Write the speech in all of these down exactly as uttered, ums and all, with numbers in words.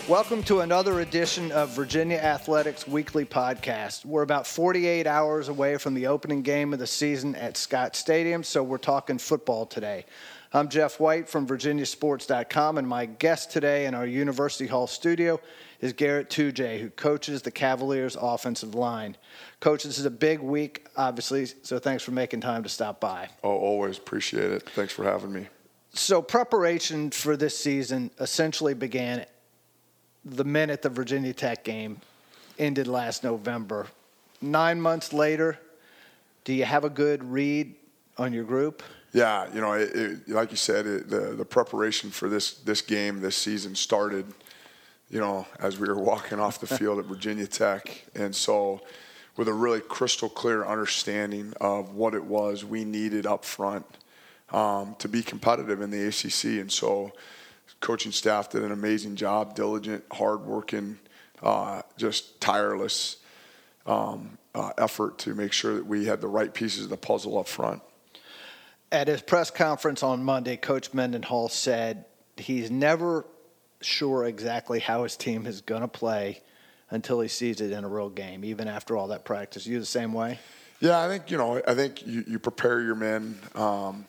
Welcome to another edition of Virginia Athletics Weekly Podcast. We're about forty-eight hours away from the opening game of the season at Scott Stadium, so we're talking football today. I'm Jeff White from Virginia Sports dot com, and my guest today in our University Hall studio is Garrett Tujague, who coaches the Cavaliers' offensive line. Coach, this is a big week, obviously, so thanks for making time to stop by. Oh, always appreciate it. Thanks for having me. So preparation for this season essentially began the minute the Virginia Tech game ended last November. Nine months later, do you have a good read on your group? Yeah, you know, it, it, like you said, it, the the preparation for this this game, this season started, you know, as we were walking off the field at Virginia Tech. And so with a really crystal clear understanding of what it was we needed up front um, to be competitive in the A C C. And so coaching staff did an amazing job, diligent, hardworking, uh, just tireless um, uh, effort to make sure that we had the right pieces of the puzzle up front. At his press conference on Monday, Coach Mendenhall said he's never sure exactly how his team is going to play until he sees it in a real game, even after all that practice. You the same way? Yeah, I think, you know, I think you, you prepare your men, um,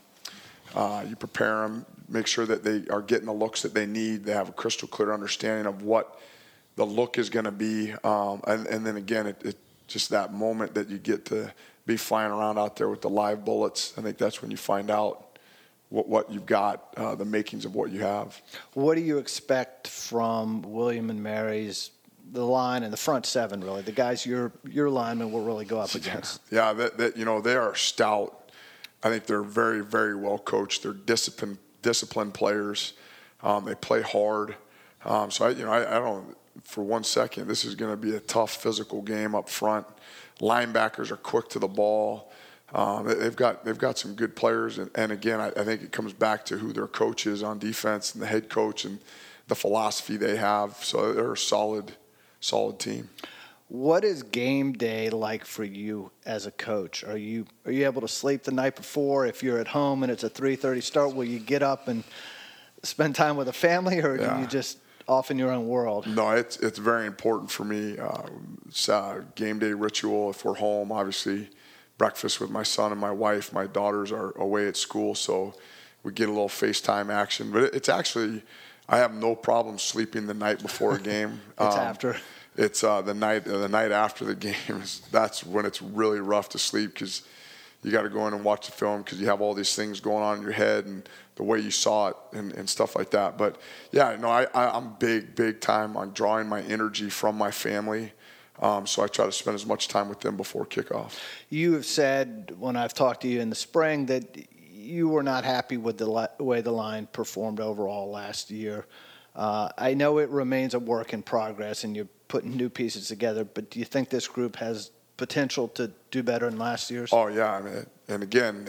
uh, you prepare them, make sure that they are getting the looks that they need. They have a crystal clear understanding of what the look is going to be. Um, and, and then again, it, it just that moment that you get to be flying around out there with the live bullets. I think that's when you find out what, what you've got, uh, the makings of what you have. What do you expect from William and Mary's, the line and the front seven, really, the guys your your linemen will really go up against? Yeah, that, that you know, they are stout. I think they're very, very well coached. They're disciplined, disciplined players. Um, they play hard. Um, so I, you know, I, I don't. For one second, this is going to be a tough physical game up front. Linebackers are quick to the ball. Um, they've got they've got some good players, and, and again, I, I think it comes back to who their coach is on defense and the head coach and the philosophy they have. So they're a solid, solid team. What is game day like for you as a coach? Are you are you able to sleep the night before? If you're at home and it's a three thirty start, will you get up and spend time with a family, or yeah. do you just off in your own world? No, it's it's very important for me. Uh, it's a game day ritual. If we're home, obviously, breakfast with my son and my wife. My daughters are away at school, so we get a little FaceTime action. But it's actually, I have no problem sleeping the night before a game. It's um, after. It's uh, the night the night after the game. Is, that's when it's really rough to sleep because you got to go in and watch the film because you have all these things going on in your head and the way you saw it and, and stuff like that. But, yeah, no, I, I, I'm big, big time on drawing my energy from my family. Um, so I try to spend as much time with them before kickoff. You have said when I've talked to you in the spring that you were not happy with the li- way the line performed overall last year. Uh, I know it remains a work in progress and you're putting new pieces together, but do you think this group has potential to do better than last year's? Oh, yeah. I mean, and again,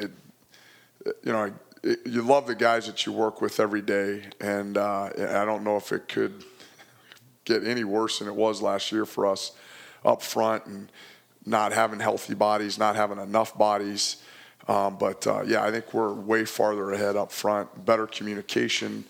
it, you know, it, you love the guys that you work with every day, and uh, I don't know if it could get any worse than it was last year for us up front and not having healthy bodies, not having enough bodies. Um, but, uh, yeah, I think we're way farther ahead up front, better communication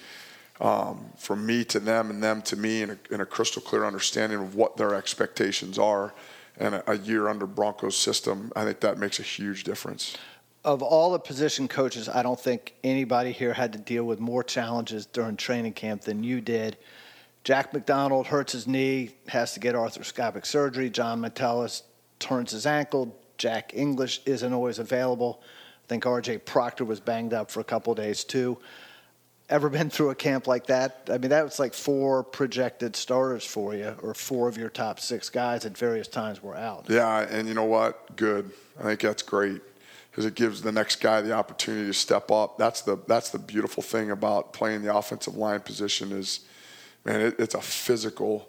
um, from me to them and them to me, and a, and a crystal clear understanding of what their expectations are. And a, a year under Bronco's system, I think that makes a huge difference. Of all the position coaches, I don't think anybody here had to deal with more challenges during training camp than you did. Jack McDonald hurts his knee, has to get arthroscopic surgery. John Metellus turns his ankle. Jack English isn't always available. I think R J Proctor was banged up for a couple of days too. Ever been through a camp like that? I mean, that was like four projected starters for you, or four of your top six guys at various times were out. Yeah, and you know what? Good. I think that's great because it gives the next guy the opportunity to step up. That's the that's the beautiful thing about playing the offensive line position is, man, it, it's a physical,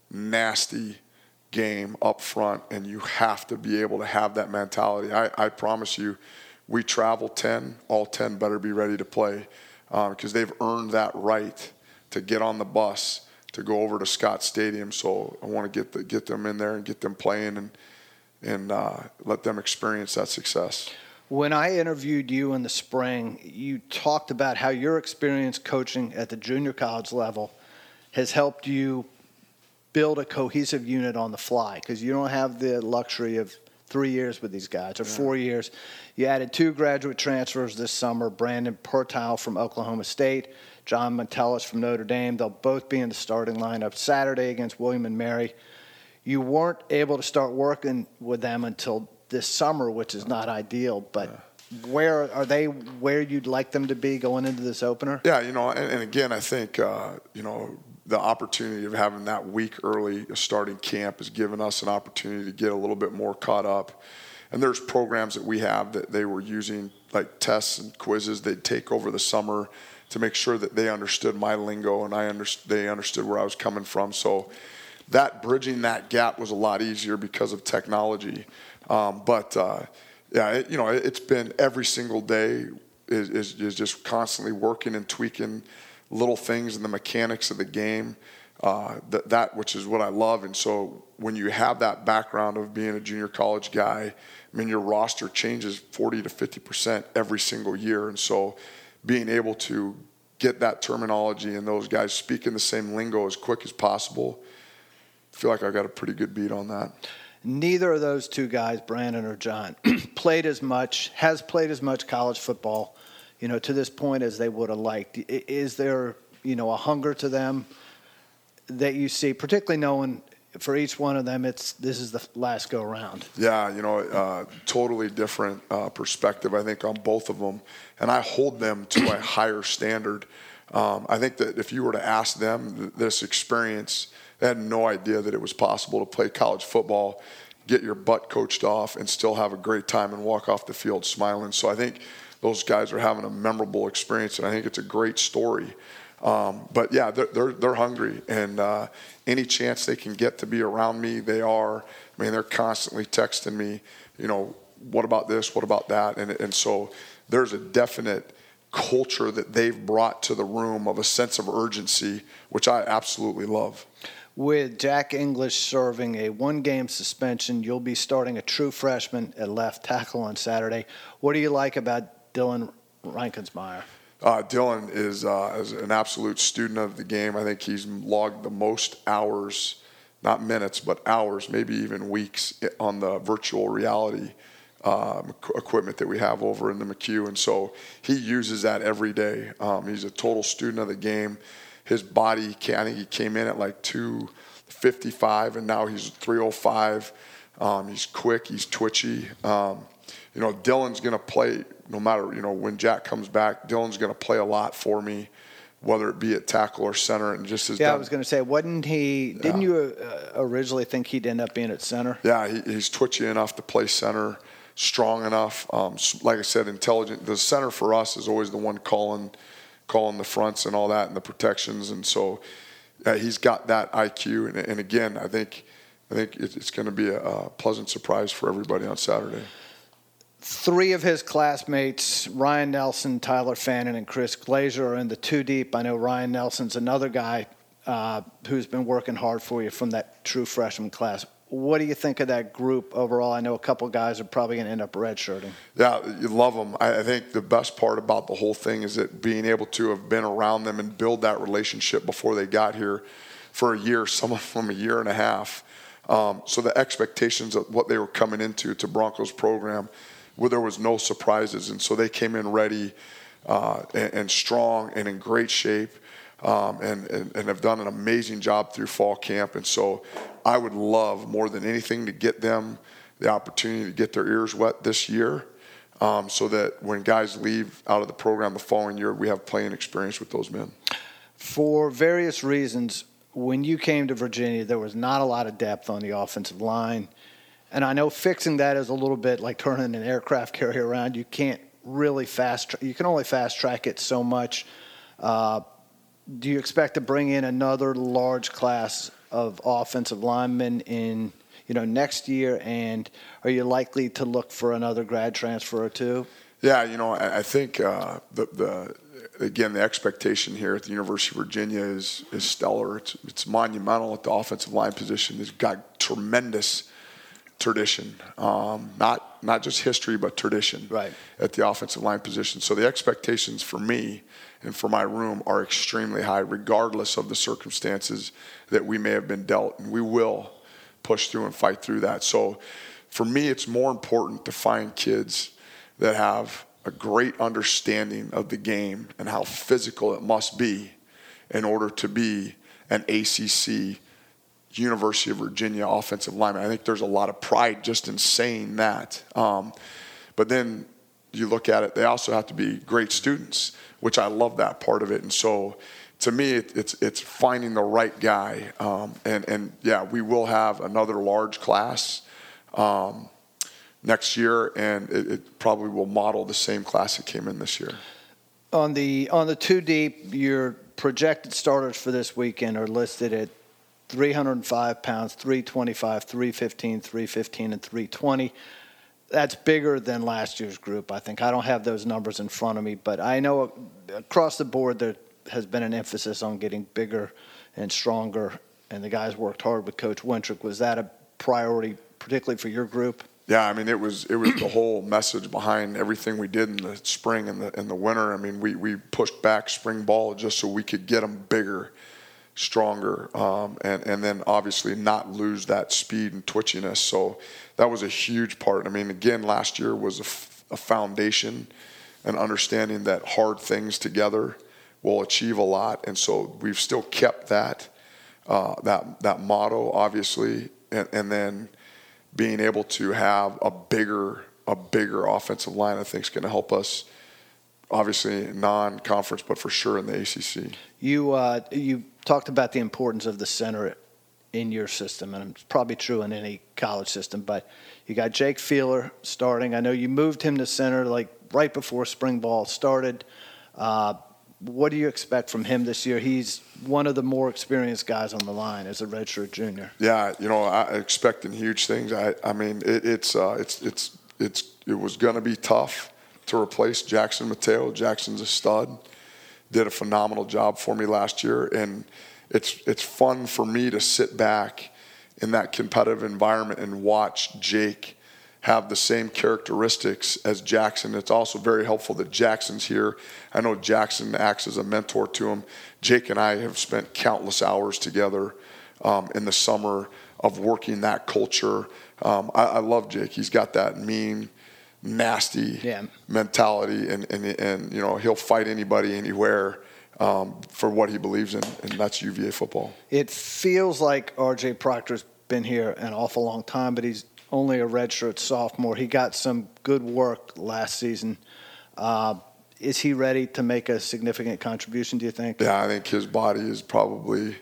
nasty game up front, and you have to be able to have that mentality. I, I promise you, we travel ten, all ten better be ready to play. Because um, they've earned that right to get on the bus to go over to Scott Stadium. So I want to get the, get them in there and get them playing and and uh, let them experience that success. When I interviewed you in the spring, you talked about how your experience coaching at the junior college level has helped you build a cohesive unit on the fly because you don't have the luxury of three years with these guys or four yeah. years. You added two graduate transfers this summer, Brandon Pertile from Oklahoma State, John Metellus from Notre Dame. They'll both be in the starting lineup Saturday against William and Mary. You weren't able to start working with them until this summer, which is not ideal, but yeah. where are they where you'd like them to be going into this opener? Yeah, you know, and, and again, I think, uh, you know, the opportunity of having that week early starting camp has given us an opportunity to get a little bit more caught up. And there's programs that we have that they were using, like tests and quizzes they'd take over the summer to make sure that they understood my lingo and I under, they understood where I was coming from. So that bridging that gap was a lot easier because of technology. Um, but, uh, yeah, it, you know, it, it's been every single day is, is, is just constantly working and tweaking little things in the mechanics of the game, uh, that, that which is what I love. And so when you have that background of being a junior college guy, I mean, your roster changes forty to fifty percent every single year. And so being able to get that terminology and those guys speaking the same lingo as quick as possible, I feel like I got a pretty good beat on that. Neither of those two guys, Brandon or John, played as much, has played as much college football, you know, to this point as they would have liked. Is there, you know, a hunger to them that you see, particularly knowing for each one of them, it's this is the last go around? Yeah, you know, uh, totally different uh, perspective, I think, on both of them. And I hold them to a higher standard. Um, I think that if you were to ask them this experience, they had no idea that it was possible to play college football, get your butt coached off, and still have a great time and walk off the field smiling. So I think those guys are having a memorable experience, and I think it's a great story. Um, but, yeah, they're, they're, they're hungry, and uh, any chance they can get to be around me, they are. I mean, they're constantly texting me, you know, what about this, what about that? And, and so there's a definite culture that they've brought to the room of a sense of urgency, which I absolutely love. With Jack English serving a one-game suspension, you'll be starting a true freshman at left tackle on Saturday. What do you like about Dylan Reinkensmeyer? Uh, Dylan is, uh, is an absolute student of the game. I think he's logged the most hours, not minutes, but hours, maybe even weeks on the virtual reality um, equipment that we have over in the McHugh. And so he uses that every day. Um, he's a total student of the game. His body, I think he came in at like two fifty-five, and now he's three oh five. Um, he's quick. He's twitchy. Um, you know, Dylan's going to play no matter, you know, when Jack comes back, Dylan's going to play a lot for me, whether it be at tackle or center. And just as Yeah, done, I was going to say, wasn't he, didn't yeah. you uh, originally think he'd end up being at center? Yeah, he, he's twitchy enough to play center, strong enough. Um, like I said, intelligent. The center for us is always the one calling calling the fronts and all that and the protections. And so uh, he's got that I Q. And, and again, I think I think it's going to be a, a pleasant surprise for everybody on Saturday. Three of his classmates, Ryan Nelson, Tyler Fannin, and Chris Glazier, are in the two deep. I know Ryan Nelson's another guy uh, who's been working hard for you from that true freshman class. What do you think of that group overall? I know a couple of guys are probably going to end up redshirting. Yeah, you love them. I, I think the best part about the whole thing is that being able to have been around them and build that relationship before they got here for a year, some of them a year and a half. Um, so the expectations of what they were coming into to Broncos program, where there was no surprises. And so they came in ready uh, and, and strong and in great shape. Um, and, and, and have done an amazing job through fall camp. And so I would love more than anything to get them the opportunity to get their ears wet this year um, so that when guys leave out of the program the following year, we have playing experience with those men. For various reasons, when you came to Virginia, there was not a lot of depth on the offensive line. And I know fixing that is a little bit like turning an aircraft carrier around. You can't really fast tra- – you can only fast track it so much. Uh, Do you expect to bring in another large class of offensive linemen in, you know, next year? And are you likely to look for another grad transfer or two? Yeah, you know, I, I think uh, the, the again the expectation here at the University of Virginia is is stellar. It's it's monumental at the offensive line position. They've got tremendous tradition. Um, not not just history, but tradition right. at the offensive line position. So the expectations for me and for my room are extremely high, regardless of the circumstances that we may have been dealt. And we will push through and fight through that. So for me, it's more important to find kids that have a great understanding of the game and how physical it must be in order to be an A C C University of Virginia offensive lineman. I think there's a lot of pride just in saying that. Um, but then you look at it, they also have to be great students, which I love that part of it. And so to me, it, it's it's finding the right guy. Um, and, and, yeah, we will have another large class um, next year, and it, it probably will model the same class that came in this year. On the on the two deep, your projected starters for this weekend are listed at three hundred five pounds, three twenty-five, three fifteen, three fifteen, and three twenty. That's bigger than last year's group, I think. I don't have those numbers in front of me, but I know across the board there has been an emphasis on getting bigger and stronger, and the guys worked hard with Coach Wintrick. Was that a priority, particularly for your group? Yeah, I mean, it was it was the whole message behind everything we did in the spring and the in the winter. I mean, we, we pushed back spring ball just so we could get them bigger, stronger, um, and, and then obviously not lose that speed and twitchiness. So that was a huge part. I mean, again, last year was a, f- a foundation and understanding that hard things together will achieve a lot. And so we've still kept that uh, that that motto, obviously, and, and then being able to have a bigger a bigger offensive line, I think, is going to help us, obviously non-conference, but for sure in the A C C. You uh, you talked about the importance of the center in your system, and it's probably true in any college system, but you got Jake Feeler starting. I know you moved him to center like right before spring ball started. Uh, what do you expect from him this year? He's one of the more experienced guys on the line as a redshirt junior. Yeah, you know, I expecting huge things. I, I mean, it, it's uh, it's it's it's it was going to be tough to replace Jackson Mateo. Jackson's a stud. Did a phenomenal job for me last year, and it's it's fun for me to sit back in that competitive environment and watch Jake have the same characteristics as Jackson. It's also very helpful that Jackson's here. I know Jackson acts as a mentor to him. Jake and I have spent countless hours together um, in the summer of working that culture. Um, I, I love Jake. He's got that mean, nasty yeah. mentality, and, and and you know, he'll fight anybody anywhere um, for what he believes in, and that's U V A football. It feels like R J Proctor's been here an awful long time, but he's only a redshirt sophomore. He got some good work last season. Uh, is he ready to make a significant contribution, do you think? Yeah, I think his body is probably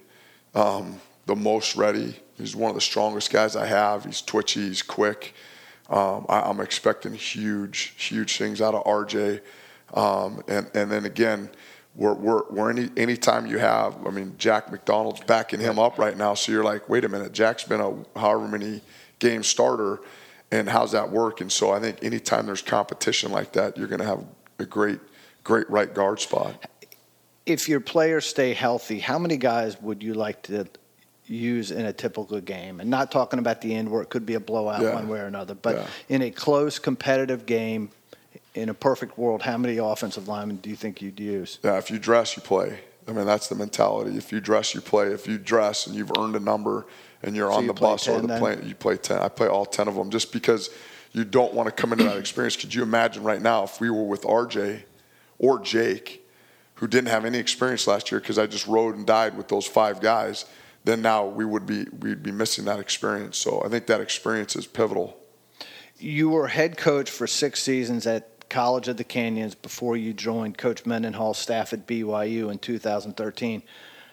um, the most ready. He's one of the strongest guys I have. He's twitchy. He's quick. Um, I, I'm expecting huge, huge things out of R J. Um, and, and then again, we're, we're, we're any anytime you have, I mean, Jack McDonald's backing him up right now. So you're like, wait a minute, Jack's been a however many game starter, and how's that work? And so I think anytime there's competition like that, you're going to have a great, great right guard spot. If your players stay healthy, how many guys would you like to use in a typical game? And not talking about the end where it could be a blowout yeah. one way or another, but yeah. in a close competitive game, in a perfect world, how many offensive linemen do you think you'd use? Yeah, if you dress, you play. I mean, that's the mentality. If you dress, you play. If you dress and you've earned a number and you're so on you the bus or the plane, you play ten. I play all ten of them just because you don't want to come into that experience. Could you imagine right now if we were with R J or Jake, who didn't have any experience last year because I just rode and died with those five guys, then now we would be we'd be missing that experience. So I think that experience is pivotal. You were head coach for six seasons at College of the Canyons before you joined Coach Mendenhall's staff at B Y U in two thousand thirteen.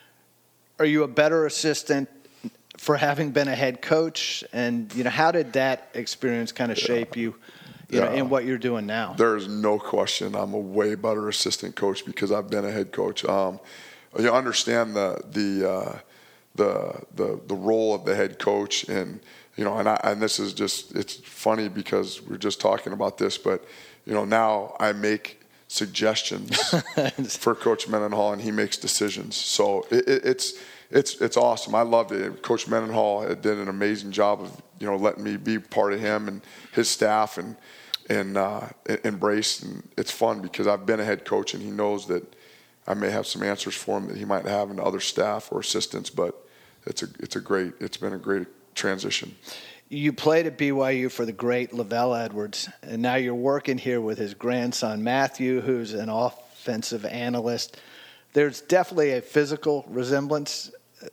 Are you a better assistant for having been a head coach? And, you know, how did that experience kind of shape you, you yeah. know, in what you're doing now? There is no question I'm a way better assistant coach because I've been a head coach. Um, you understand the the, uh, the the the role of the head coach, and you know, and I, and this is just it's funny because we're just talking about this, but you know, now I make suggestions for Coach Mendenhall and he makes decisions. So it, it, it's it's it's awesome. I loved it. Coach Mendenhall did an amazing job of you know letting me be part of him and his staff and and uh, embrace. And it's fun because I've been a head coach, and he knows that I may have some answers for him that he might have in other staff or assistants. But it's a it's a great it's been a great transition. You played at B Y U for the great Lavelle Edwards, and now you're working here with his grandson Matthew, who's an offensive analyst. There's definitely a physical resemblance.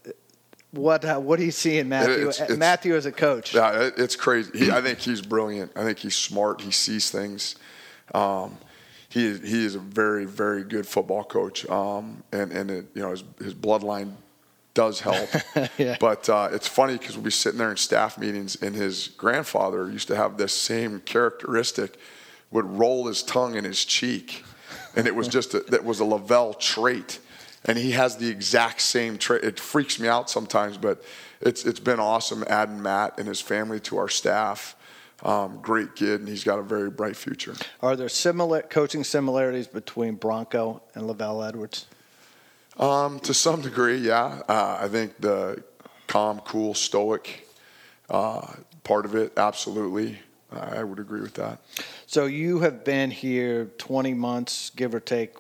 What uh, what do you see in Matthew? It's, it's, Matthew as a coach? Yeah, it, it's crazy. He, I think he's brilliant. I think he's smart. He sees things. Um, he he is a very very good football coach, um, and and it, you know his his bloodline does help. Yeah. But uh, it's funny because we'll be sitting there in staff meetings, and his grandfather used to have this same characteristic, would roll his tongue in his cheek, and it was just a, that was a Lavelle trait, and he has the exact same trait. It freaks me out sometimes, but it's it's been awesome adding Matt and his family to our staff. Um, great kid, and he's got a very bright future. Are there similar coaching similarities between Bronco and Lavelle Edwards? Um, to some degree, yeah. Uh, I think the calm, cool, stoic uh, part of it, absolutely. I would agree with that. So you have been here twenty months, give or take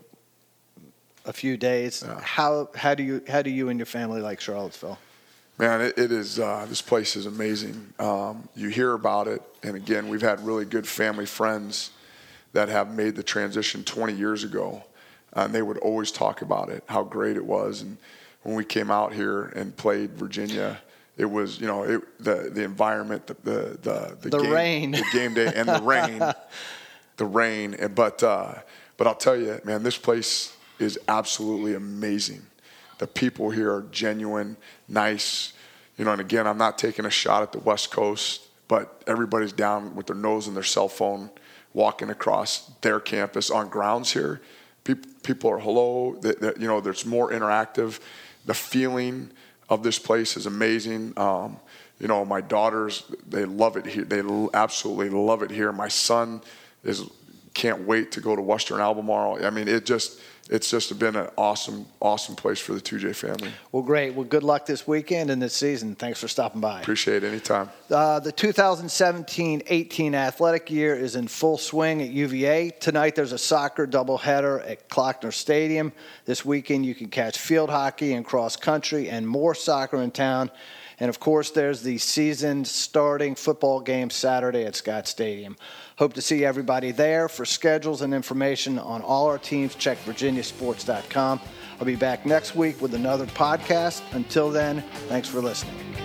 a few days. Yeah. How how do you how do you and your family like Charlottesville? Man, it, it is. Uh, this place is amazing. Um, you hear about it, and again, we've had really good family friends that have made the transition twenty years ago. And they would always talk about it, how great it was. And when we came out here and played Virginia, it was, you know, it, the the environment, the the the, the, the game, rain, the game day, and the rain, the rain. And but uh, but I'll tell you, man, this place is absolutely amazing. The people here are genuine, nice, you know. And again, I'm not taking a shot at the West Coast, but everybody's down with their nose in their cell phone, walking across their campus on grounds here. People, people are hello. That, that, you know, there's more interactive. The feeling of this place is amazing. Um, you know, my daughters, they love it here. They absolutely love it here. My son is can't wait to go to Western Albemarle. I mean, it just it's just been an awesome, awesome place for the two J family. Well, great. Well, good luck this weekend and this season. Thanks for stopping by. Appreciate it. Anytime. Uh, the two thousand seventeen eighteen athletic year is in full swing at U V A. Tonight there's a soccer doubleheader at Klockner Stadium. This weekend you can catch field hockey and cross country and more soccer in town. And, of course, there's the season-starting football game Saturday at Scott Stadium. Hope to see everybody there. For schedules and information on all our teams, check virginia sports dot com. I'll be back next week with another podcast. Until then, thanks for listening.